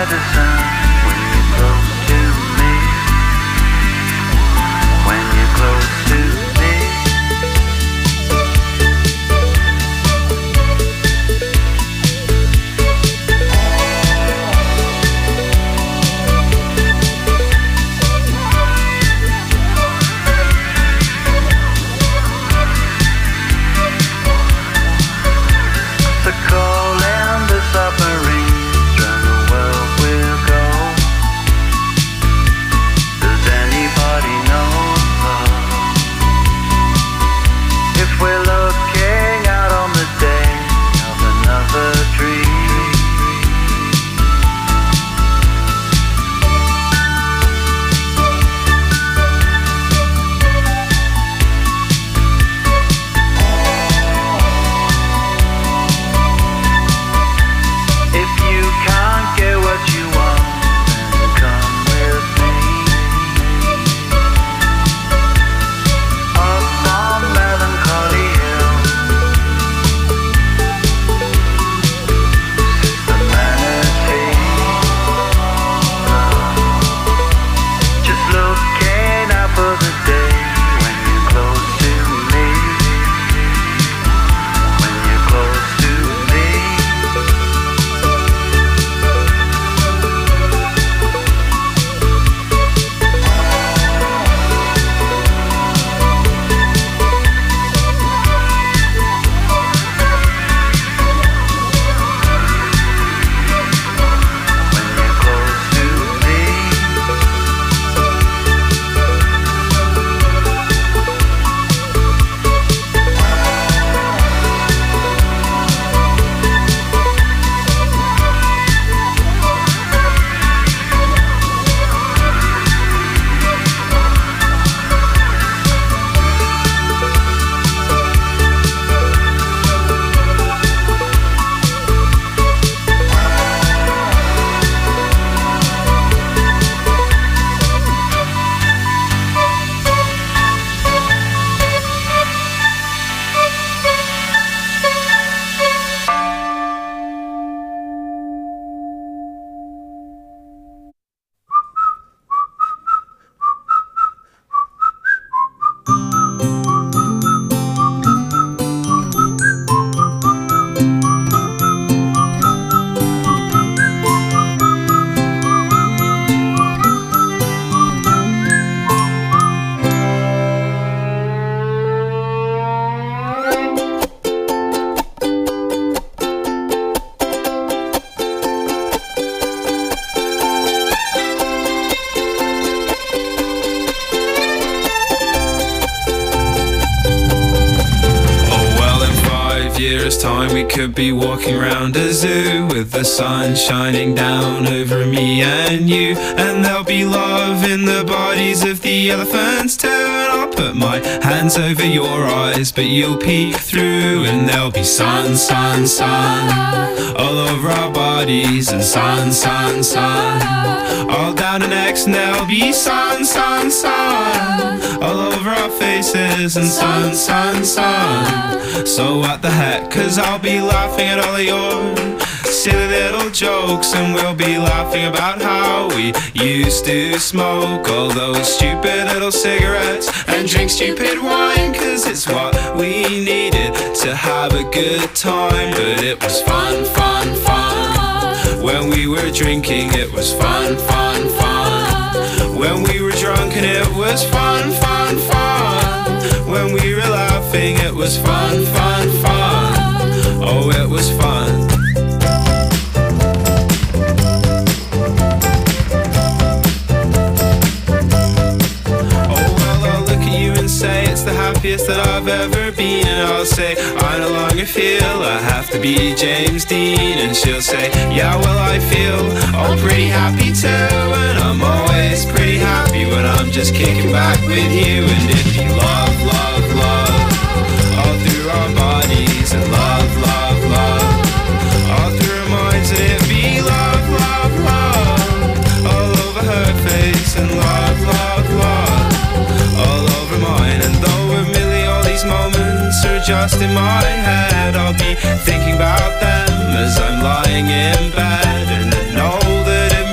medicine when you're close to me. When you're close to me. So call in the submarines and the world will go. Does anybody know if we're looking out on the day of another dream? If you can't get what you want, then come with me. Up on Melancholy Hill sits the manatee, just looking out for the day when you're close to me. When you're close to me. When you're close to me. Time we could be walking around a zoo with the sun shining down over me and you, and there'll be love in the bodies of the elephants too. And I'll put my hands over your eyes, but you'll peek through, and there'll be sun, sun, sun all over our bodies, and sun, sun, sun all down our necks, and there'll be sun, sun, sun all over our faces, and sun, sun, sun. So what the heck, 'cause I'll be laughing at all of your silly little jokes, and we'll be laughing about how we used to smoke all those stupid little cigarettes and drink stupid wine, 'cause it's what we needed to have a good time. But it was fun, fun, fun when we were drinking. It was fun, fun, fun when we were drunk, and it was fun, fun, fun when we were laughing. It was fun, fun, fun. Oh, it was fun. Oh, well, I'll look at you and say it's the happiest that I've ever been, and I'll say I no longer feel I have to be James Dean, and she'll say, yeah, well, I feel all pretty happy too, and I'm always pretty happy when I'm just kicking back with you. And it'd be love, love, love all through our bodies, and love, love, love all through our minds, and it'd be love, love, love all over her face, and love, love, love all over mine. And though admittedly all these moments are just in my head, I'll be thinking about them as I'm lying in bed, and I know that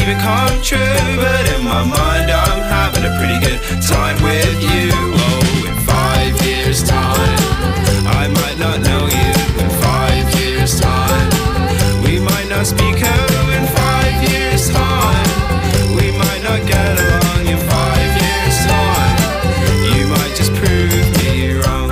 dream it come true, but in my mind I'm having a pretty good time with you. Oh, in 5 years time I might not know you. In 5 years time we might not speak. Oh, in 5 years time we might not get along. In 5 years time you might just prove me wrong.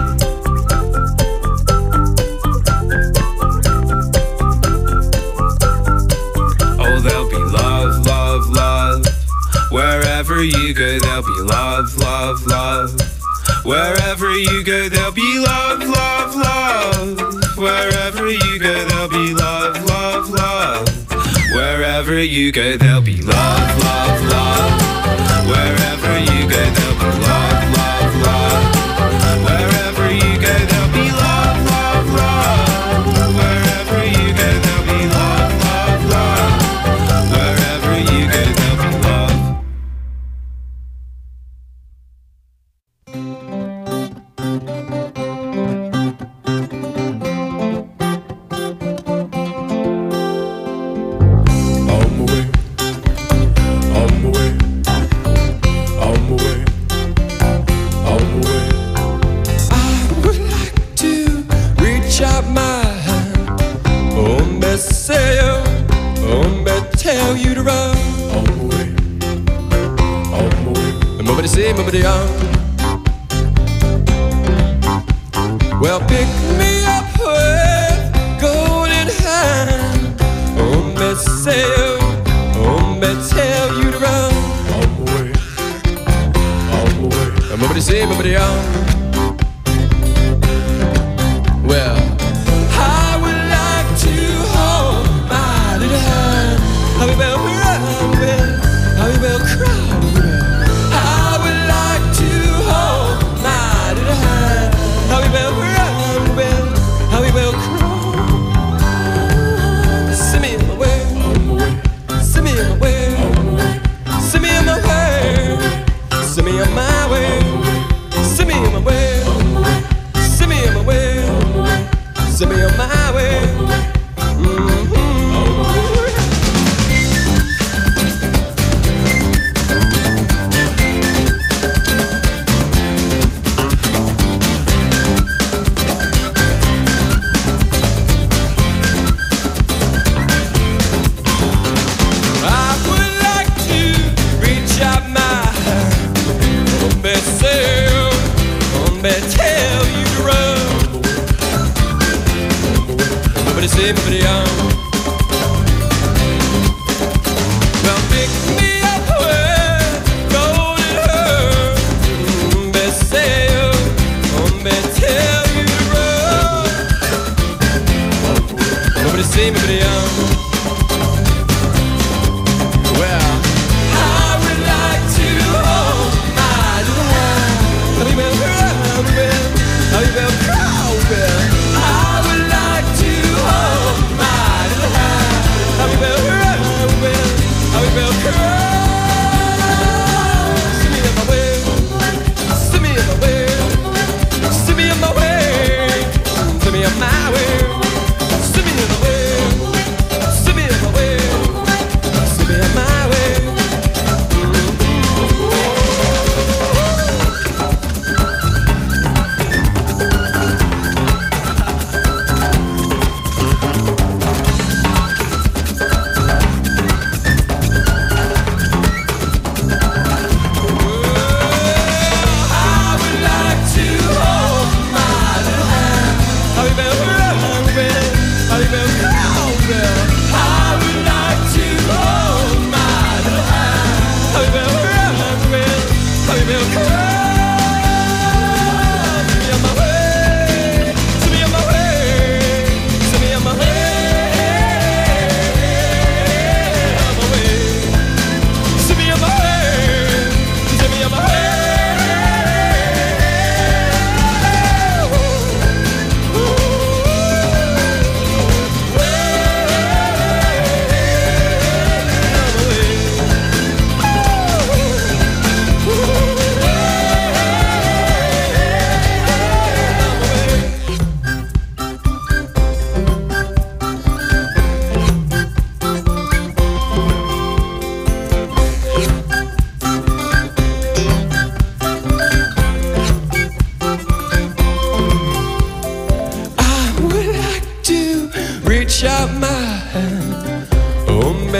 Oh, there'll be love, love, love. Wherever you go, there'll be love, love, love. Wherever you go, there'll be love, love, love. Wherever you go, there'll be love, love, love. Wherever you go, there'll be love, love, love. Wherever you go, there'll be love, love, love. Wherever you go, there'll be love, love, love. Wherever you go, there'll be love, love, love. Wherever you go, there'll be love. Well, pick me up with golden hand. Oh, say, oh, tell you to run. On my way, on my way. Nobody say, nobody on. Well, I would like to hold my little hand. How we will run with, how we will cry with. I would like to hold my little hand. How we will run with, how we will crawl. Send me in my way, send me in my way, send me in my way, send me on my way, send me in my way, send me in my way, send me on my way. Tell you to run. Nobody say, nobody on. Well, pick me up with golden hair. Say, tell you to run. Nobody say, nobody on. Well, I would like to hold my little hand. Let me with, how you will crawl with. I would like to hold my little hand. How you will run with, how you will crawl. See me in my way, see me in my way, see me in my way, see me in my way, see me in my way, see me in my way, see me in my way.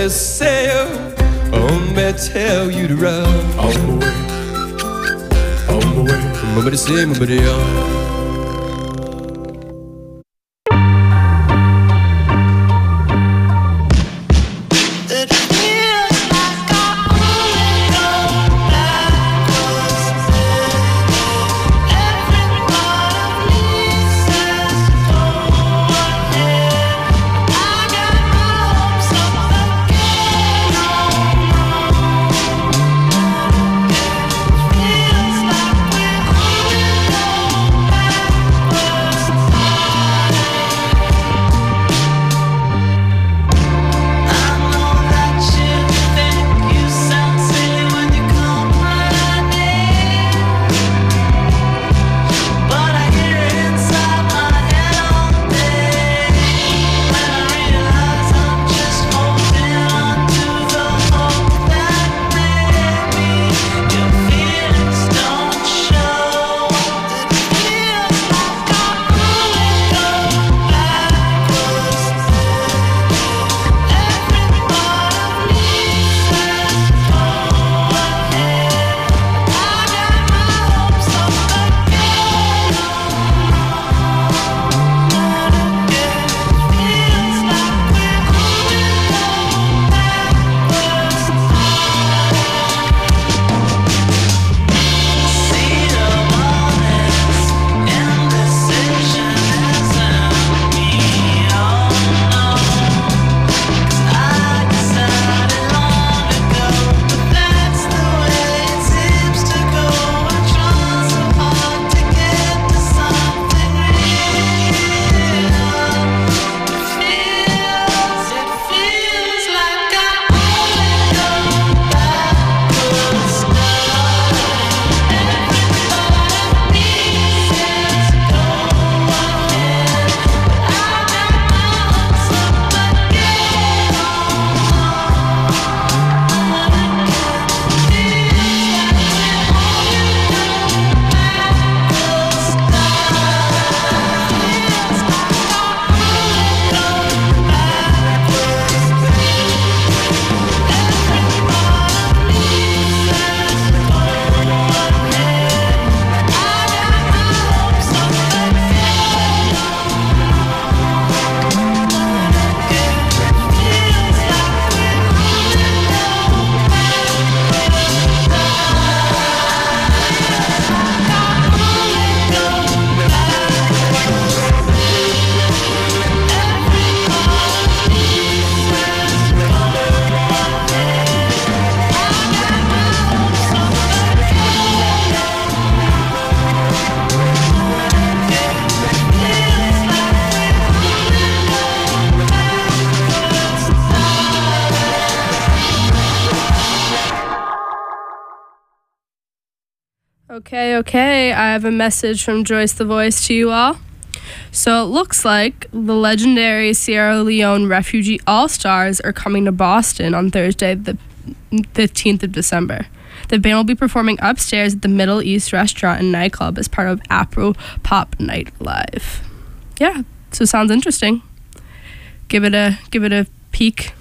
me sail, on me tell you to run. On my way, mama say, mama say, Okay, I have a message from Joyce the Voice to you all. So it looks like the legendary Sierra Leone Refugee All-Stars are coming to Boston on Thursday, the 15th of December. The band will be performing upstairs at the Middle East Restaurant and Nightclub as part of Afro Pop Night Live. Yeah, so sounds interesting. Give it a peek.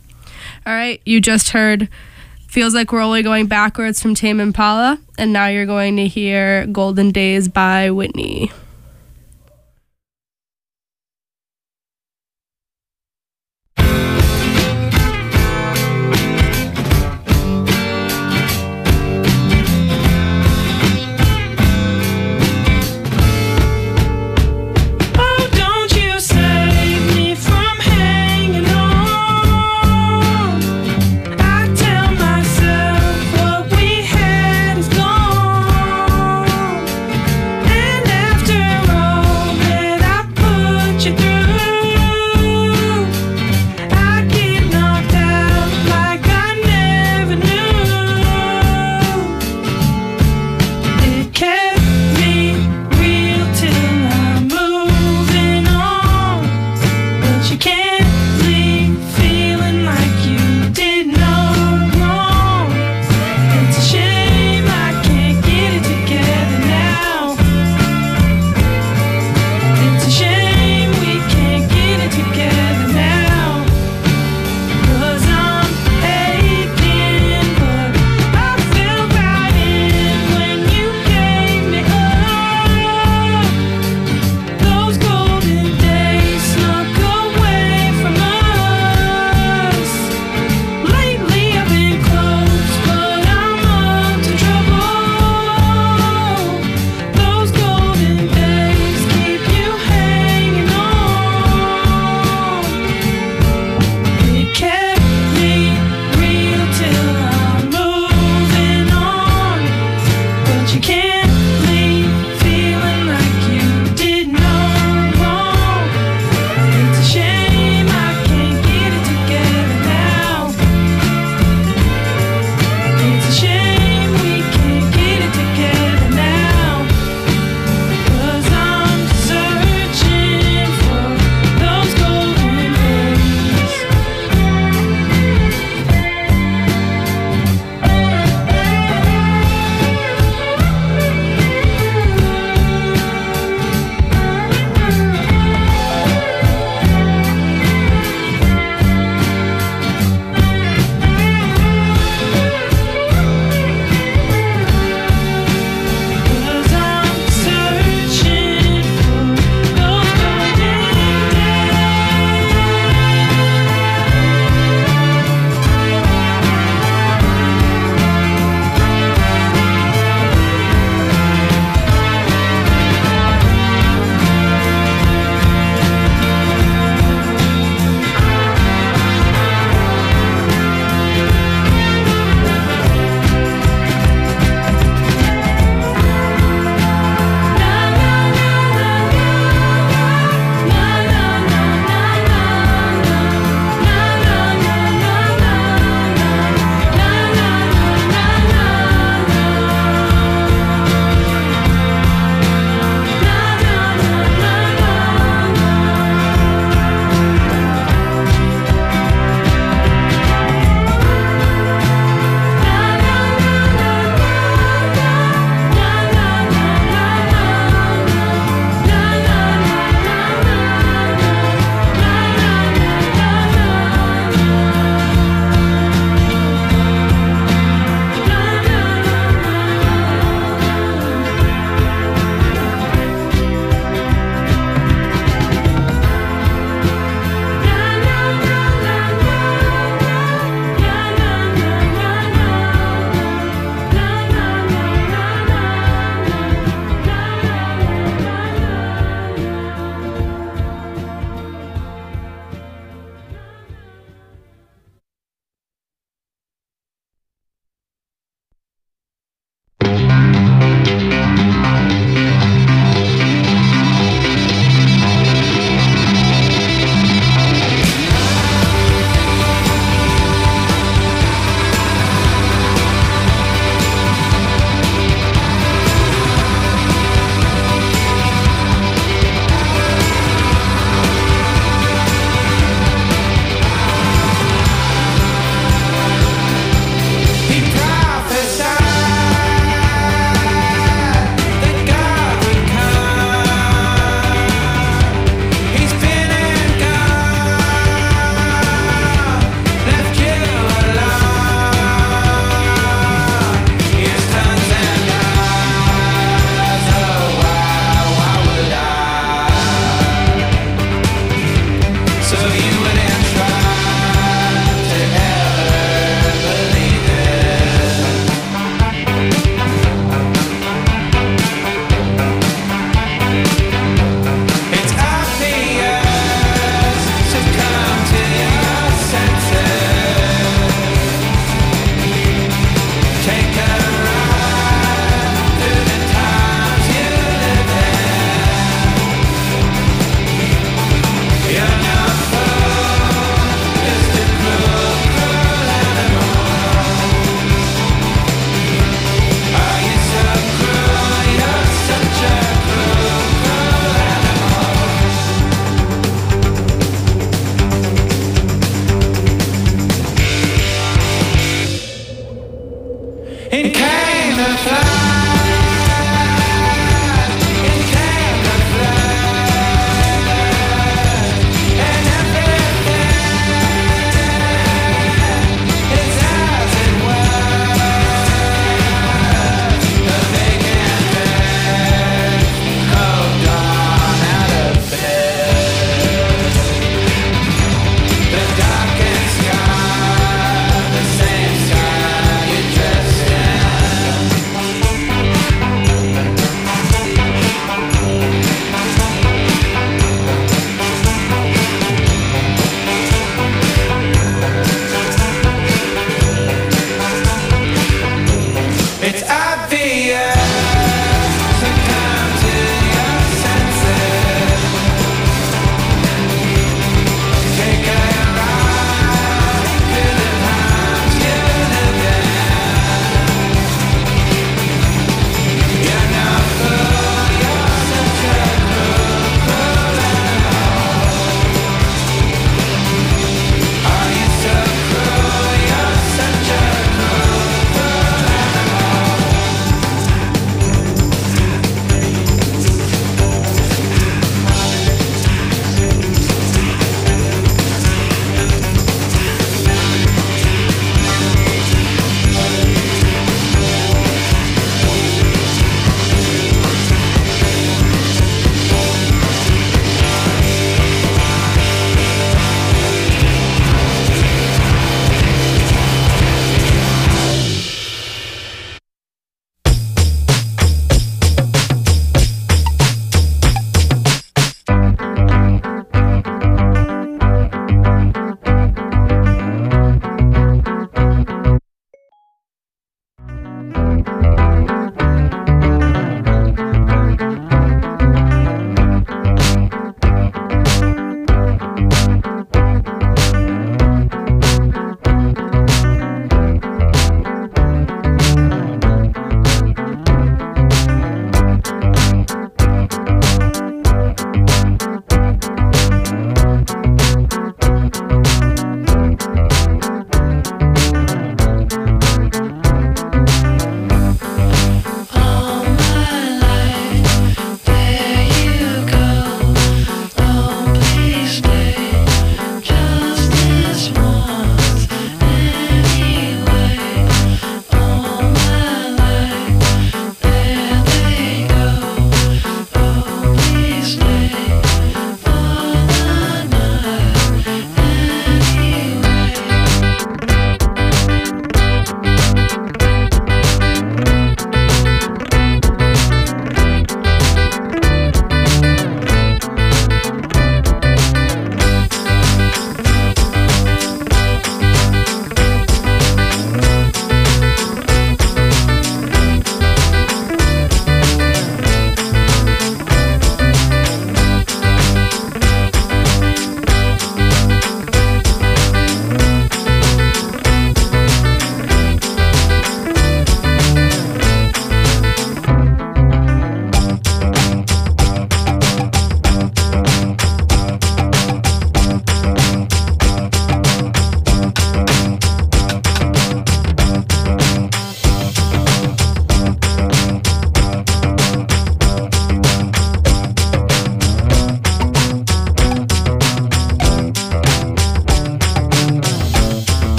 All right, you just heard Feels Like We're Only Going Backwards from Tame Impala, and now you're going to hear Golden Days by Whitney. After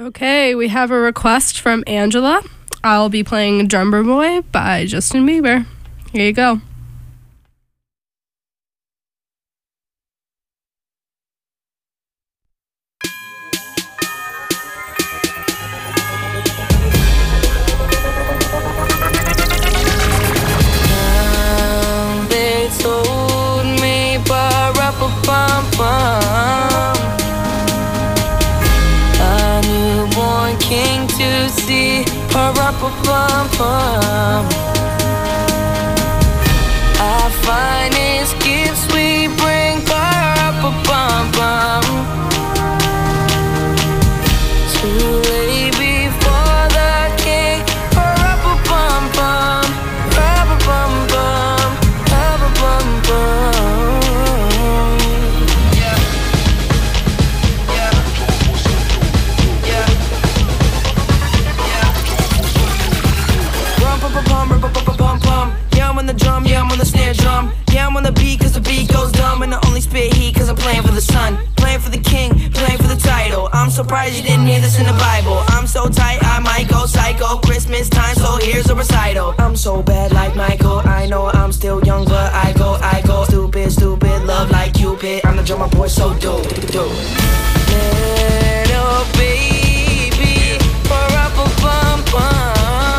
Okay, we have a request from Angela. I'll be playing Drummer Boy by Justin Bieber. Here you go. They told me, ba-ra-pa-pum-pum, a newborn king to see, pa-ra-pa-pum-pum. Our finest gifts we bring, pa-ra-pa-pum-pum, to lay before the king, pa-ra-pa-pum-pum, pa-ra-pa-pum-pum, pa-ra-pa-pum-pum. Rum-pum-pum-pum, yeah, I'm on the drum, yeah, I'm on the snare drum. Yeah, I'm on the beat cause the beat goes dumb. And I only spit heat cause I'm playing for the sun, playing for the king, playing for the title. I'm surprised you didn't hear this in the Bible. I'm so tight, I might go psycho. Christmas time, so here's a recital. I'm so bad like Michael, I know I'm still young, but I go stupid, stupid, love like Cupid. I'm the drummer boy, so dope. Little baby, pa-ra-pa-pum-pum.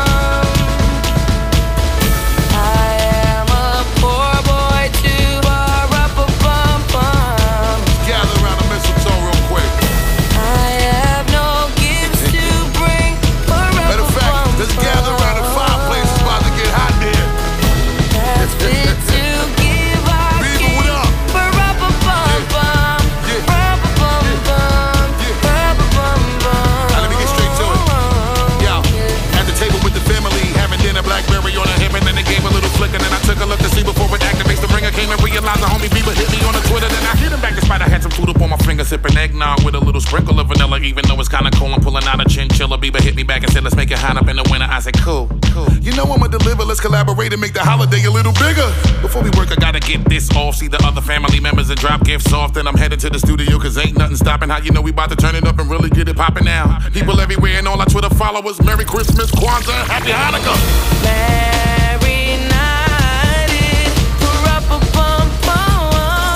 And then I took a look to see before it activates the ring. I came and realized the homie Bieber hit me on the Twitter. Then I hit him back despite I had some food up on my finger. Sipping eggnog with a little sprinkle of vanilla. Even though it's kinda cold, I'm pulling out a chinchilla. Bieber hit me back and said, let's make it hot up in the winter. I said, cool. You know I'ma deliver, let's collaborate and make the holiday a little bigger. Before we work, I gotta get this off. See the other family members and drop gifts off. Then I'm headed to the studio cause ain't nothing stopping. How you know we about to turn it up and really get it popping now. People everywhere and all our Twitter followers. Merry Christmas, Kwanzaa, Happy Hanukkah. Merry night, pa-ra-pa-pum-pum.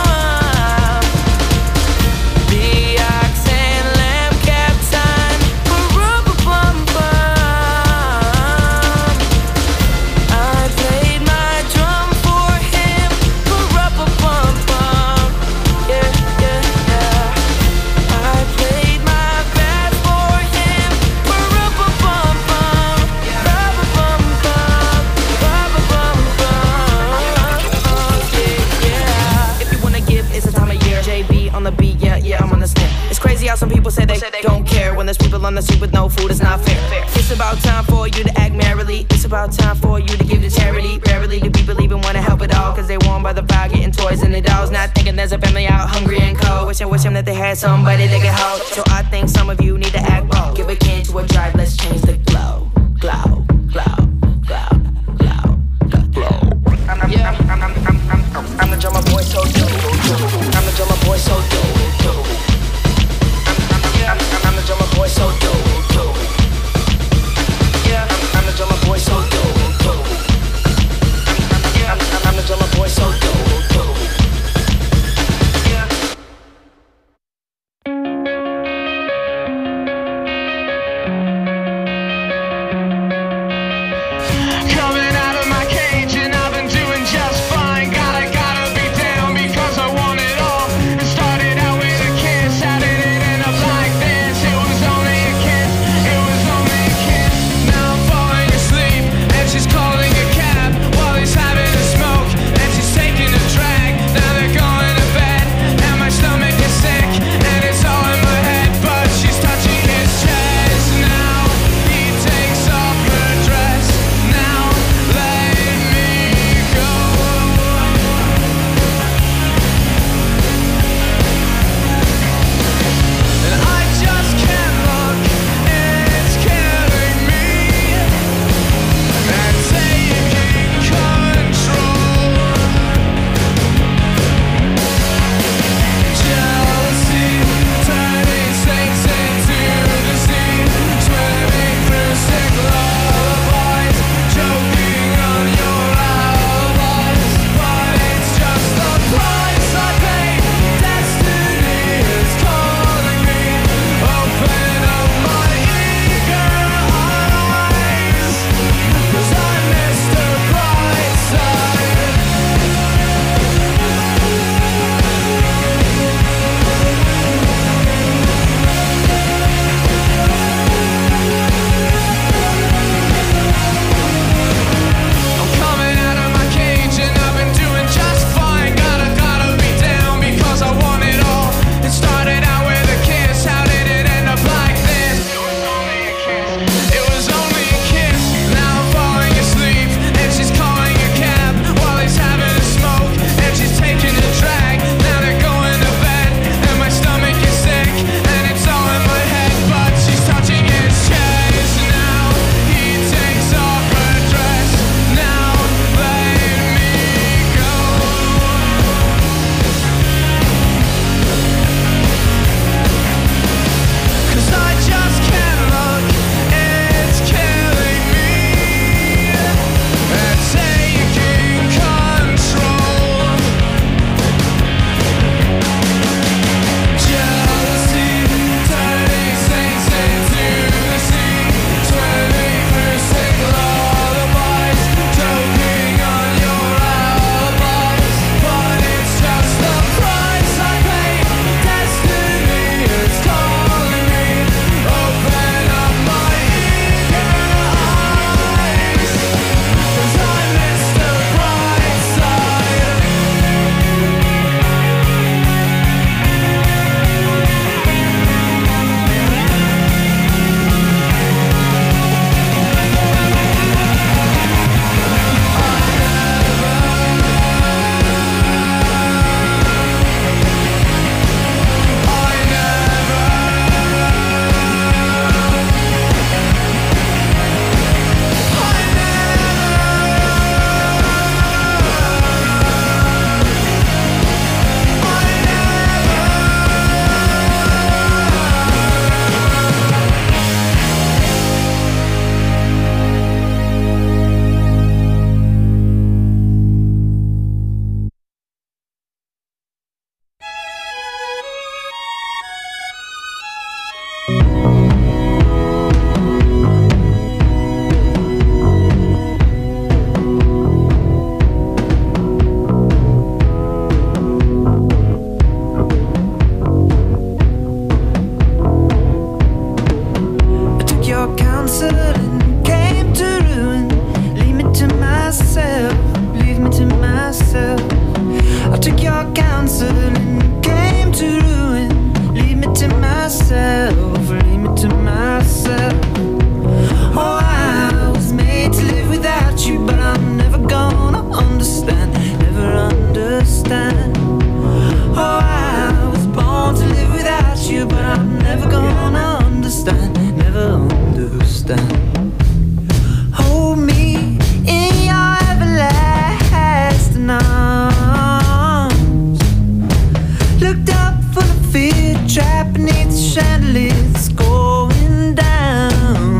The ox and lamb captain, pa-ra-pa-pum-pum. I played my drum for him, pa-ra-pa-pum-pum. Yeah, yeah, yeah. I played my bass for him, pa-ra-pa-pum-pum, pa-ra-pa-pum-pum, pa-ra-pa-pum-pum. Yeah. If you wanna give, it's a time of year. JB on the beat, yeah, yeah, I'm on the snare. It's crazy how some people say they don't care when there's people on the street with no food. It's not fair. It's about time for you to act merrily. It's about time for you to give to charity. Rarely do people even wanna help at all, cause they warm by the fire, getting toys and the dolls. Not thinking there's a family out hungry and cold. Wish them that they had somebody they could hold. So I think some of you need to act bold. Give a can to a drive, let's change the glow. Glow, glow, glow, glow, glow. I'm the drummer boy, so dope. I'm the drummer boy, so dope. I'm the drummer boy, so dope. Yeah, I'm the drummer boy, so dope. I'm the drummer boy, so dope. Yeah. understand. Hold me in your everlasting arms. Looked up full of fear, trapped beneath the chandelier that's going down.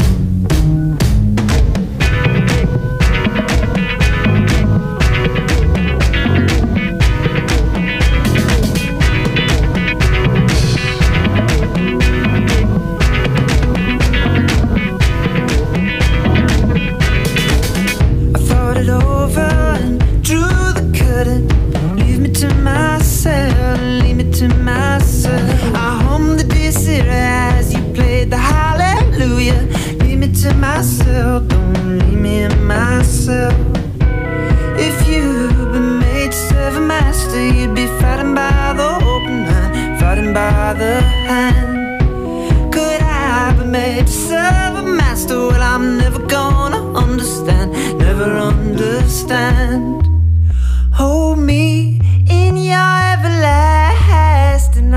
I thought it over and drew the curtain. Leave me to myself, leave me to myself. I hummed the dissert as you played the hallelujah. Leave me to myself, don't leave me in myself. If you'd been made to serve a master, you'd be fighting by the open hand, fighting by the hand. Could I be made to serve a master? Well, I'm never gonna understand, never understand. Hold me in your everlasting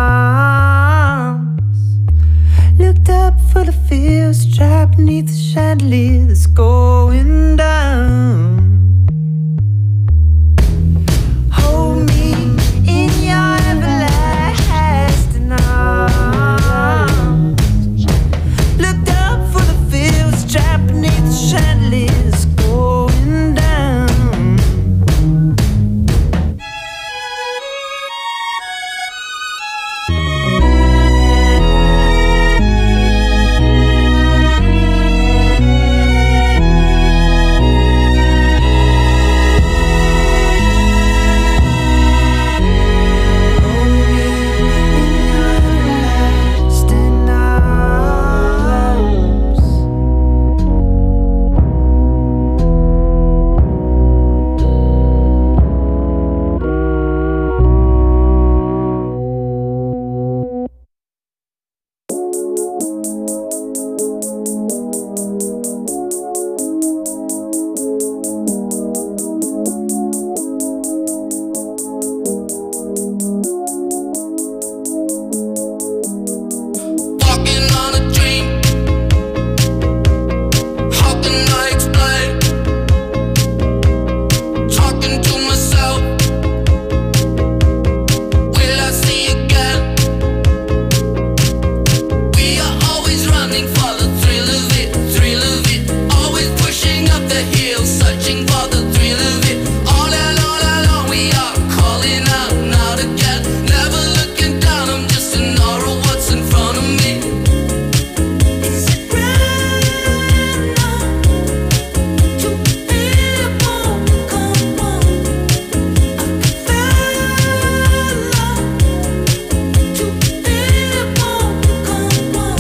arms. Looked up for the fields, trapped beneath the chandelier that's going down. Hold me in your everlasting arms. Looked up for the fields, trapped beneath the chandelier that's going down. Walking on a dream. How can I explain? Talking to myself. Will I see again? We are always running for the thrill of it, thrill of it. Always pushing up the hill, searching for the thrill of it. All along we are calling out now again. Never looking down, I'm just in awe of what's in front of me. Is it right now to feel it won't come on? I can feel love to feel it won't come on.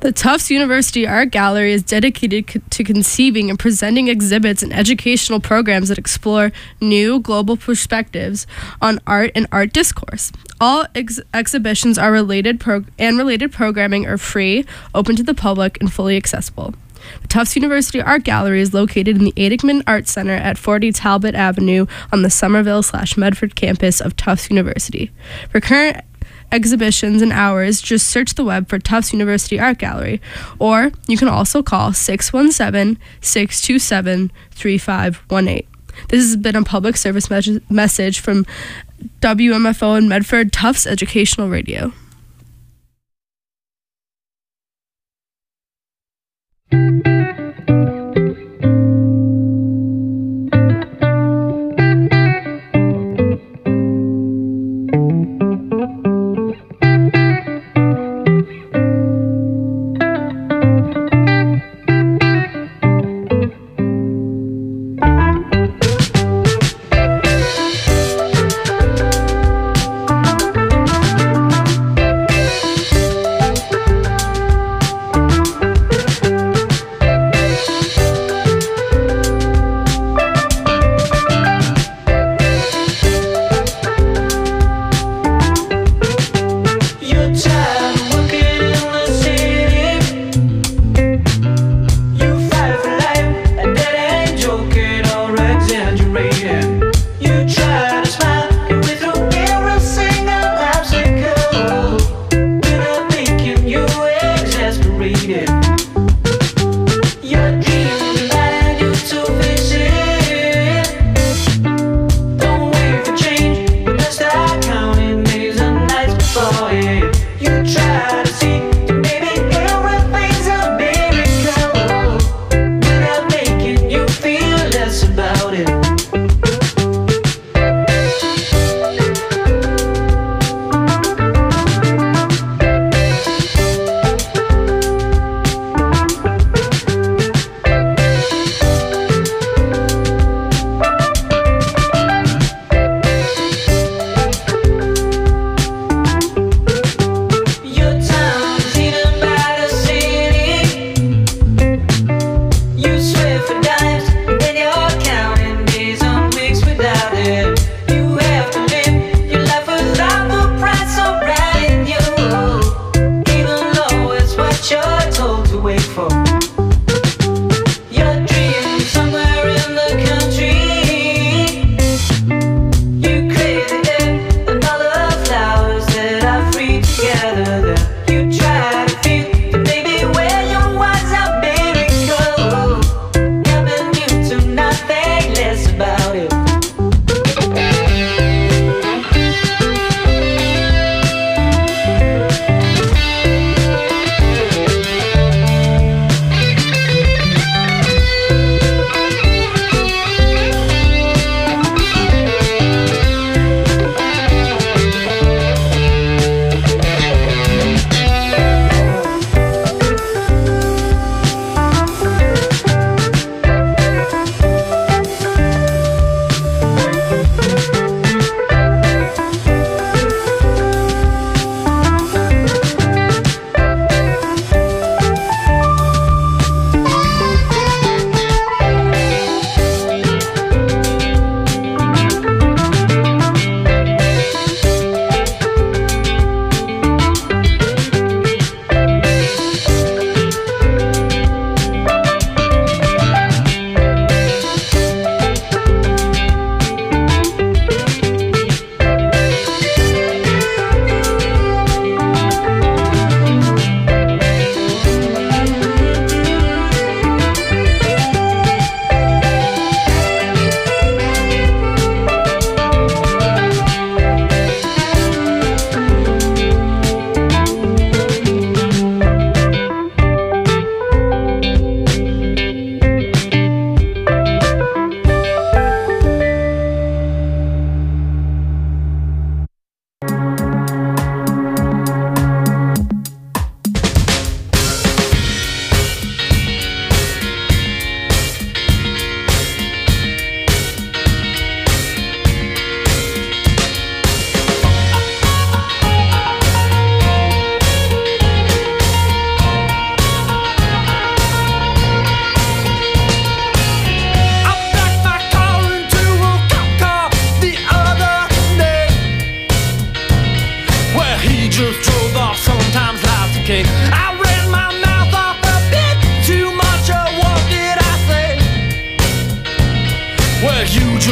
The Tufts University Art Gallery is dedicated to conceiving and presenting exhibits and educational programs that explore new global perspectives on art and art discourse. All exhibitions are related programming are free, open to the public, and fully accessible. The Tufts University Art Gallery is located in the Adigman Art Center at 40 Talbot Avenue on the Somerville/Medford campus of Tufts University. For current exhibitions and hours, just search the web for Tufts University Art Gallery, or you can also call 617-627-3518. This has been a public service message from WMFO and Medford Tufts Educational Radio.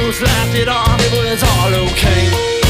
almost laughed it off. It was all okay.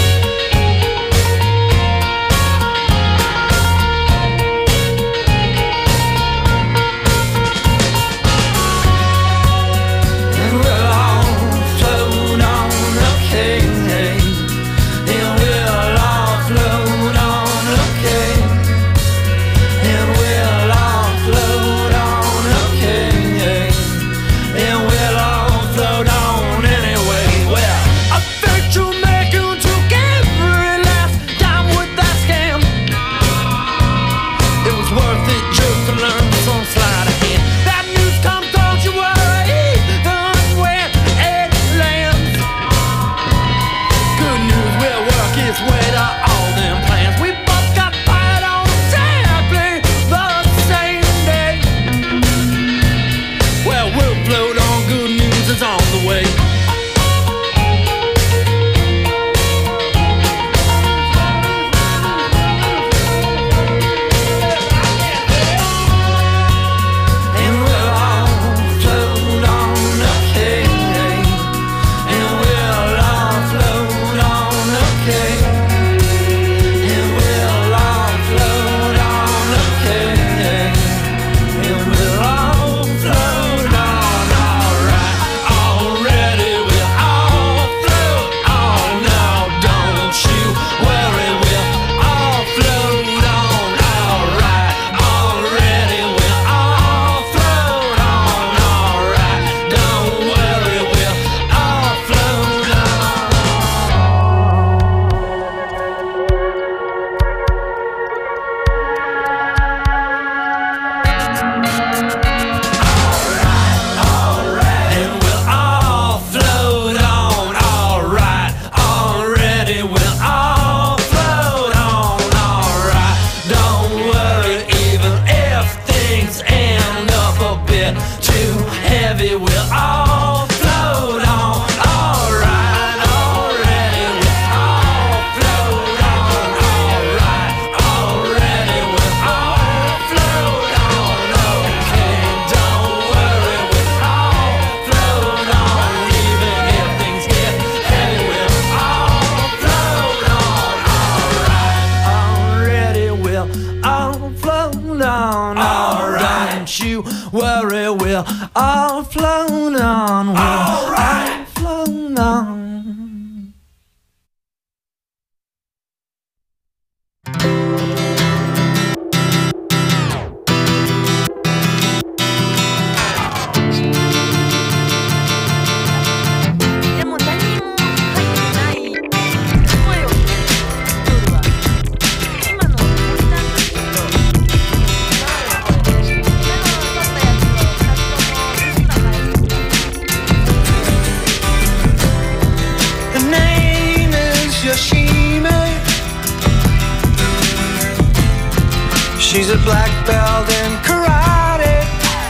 She's a black belt in karate,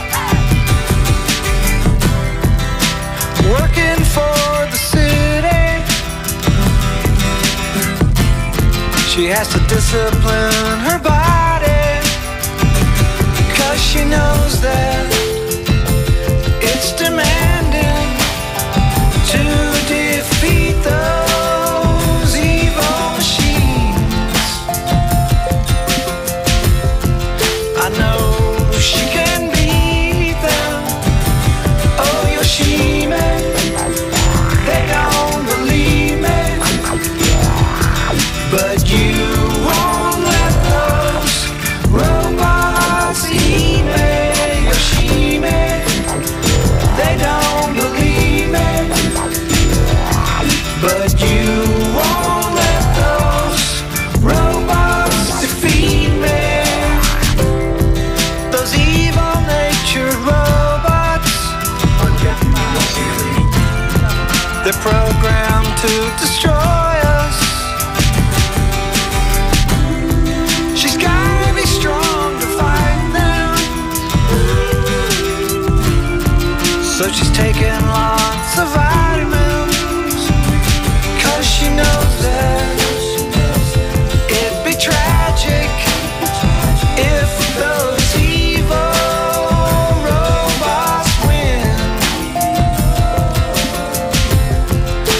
working for the city. She has to discipline her body, 'cause she knows that it's demanding to defeat those evil machines. I know she can beat them. Oh, Yoshime, they don't believe me, but you won't let those robots eat me. Yoshime, they don't believe me, but you won't let those robots defeat me. Those evil-natured robots, they're programmed to destroy us. She's gotta be strong to fight them, so she's taking lots of vitamins, 'cause she knows that it'd be tragic if those evil robots win.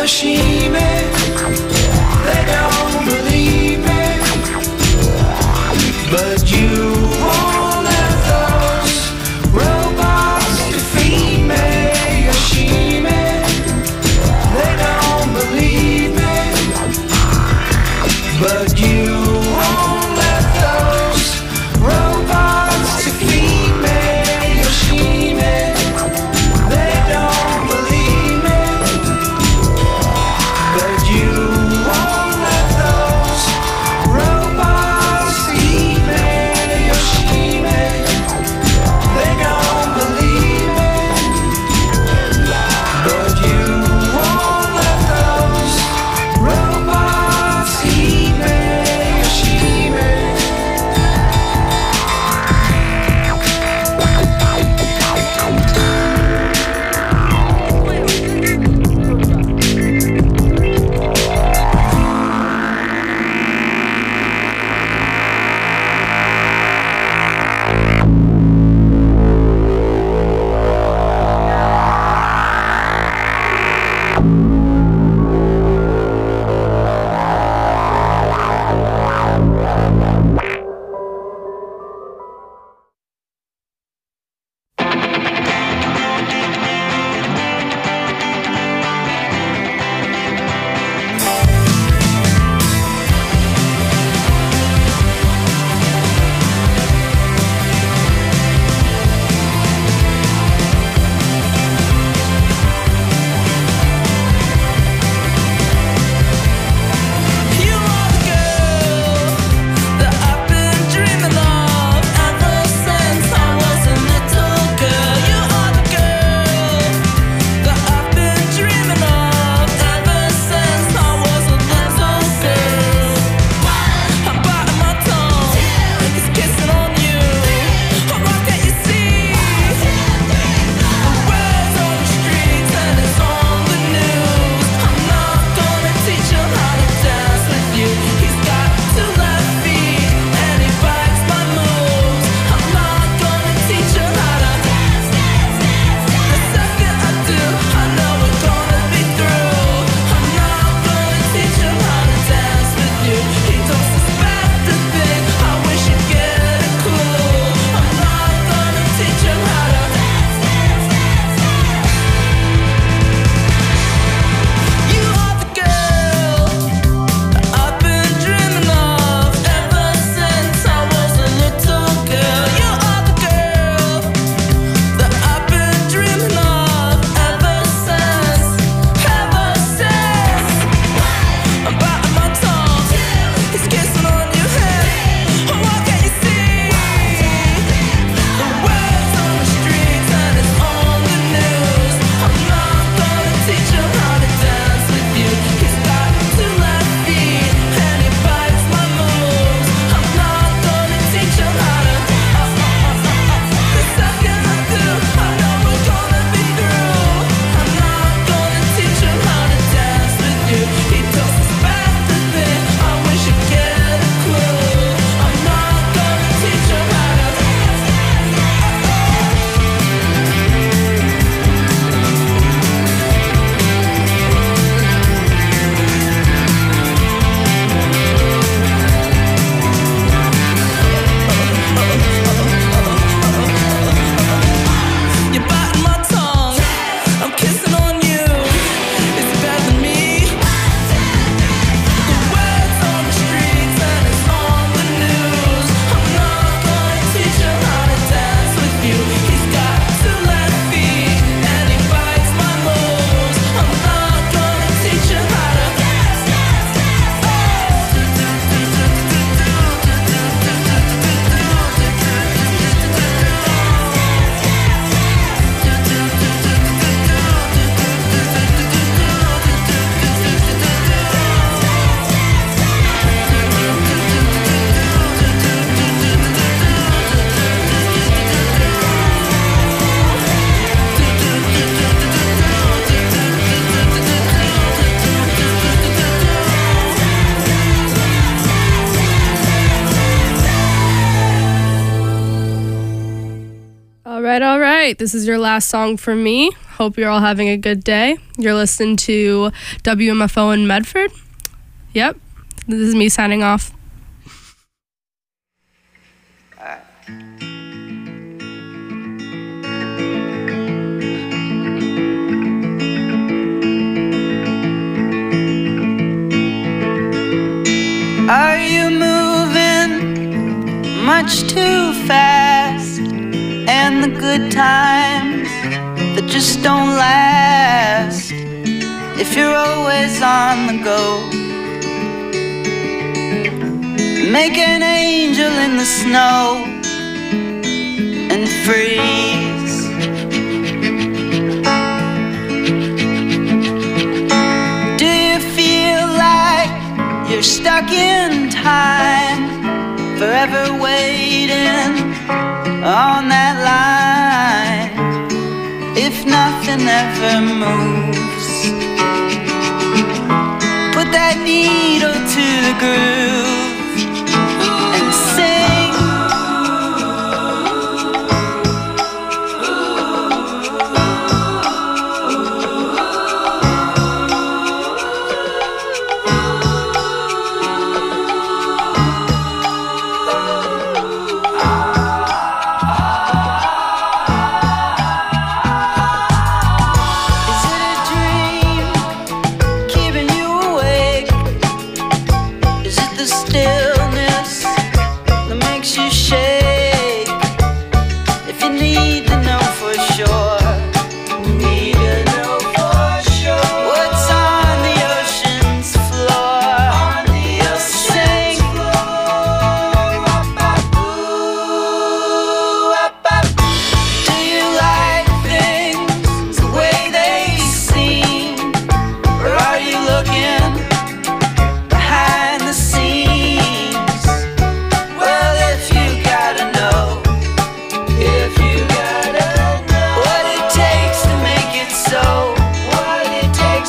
Yoshime. They don't believe me, but you won't let those robots defeat me. Yoshime. They don't believe me, but you won't let those robots defeat me. Yoshime. They don't believe me, but you won't let those robots eat me. Yoshime. They don't believe me, but you won't let those robots eat me. Yoshime. You are the girl that I've been dreaming of ever since I was a little girl. You are the girl that I've been dreaming of ever since I was a little girl. I'm biting my tongue, it's kissing on you. Oh, why can't you see? The words on the streets and it's on the news. I'm not gonna teach him how to dance with you. He's got 2 left feet and he bites my moves. I'm not gonna teach him how to dance. The second I do, I know we're gonna be through. I'm not gonna teach him how to dance with you. He don't suspect a thing. I wish he'd get a clue. I'm not gonna teach him how to dance. You are the girl that I've been dreaming of ever since I was a little girl. You are the girl that I've been dreaming of ever since. I'm biting my tongue, it's kissing on your head. Oh, why can't you see? The words on the streets and it's on the news. I'm not gonna teach him how to dance with you. He's got 2 left feet and he bites my moves. I'm not gonna teach him how to the second I do, I know we're gonna be through. I'm not gonna teach him how to dance with you. He don't suspect a thing. I wish he'd get a clue. I'm not gonna teach him how to You're biting my tongue, I'm kissing on you. It's better than me. The words on the streets and it's on the news. I'm not gonna teach him how to dance with you. He's got 2 left feet and he bites my moves. I'm not gonna teach him how to All right. This is your last song from me. Hope you're all having a good day. You're listening to WMFO in Medford. Yep, this is me signing off. Are you moving much too fast? And the good times that just don't last, if you're always on the go, make an angel in the snow and freeze. Do you feel like you're stuck in time, forever waiting on that line? If nothing ever moves, put that needle to the groove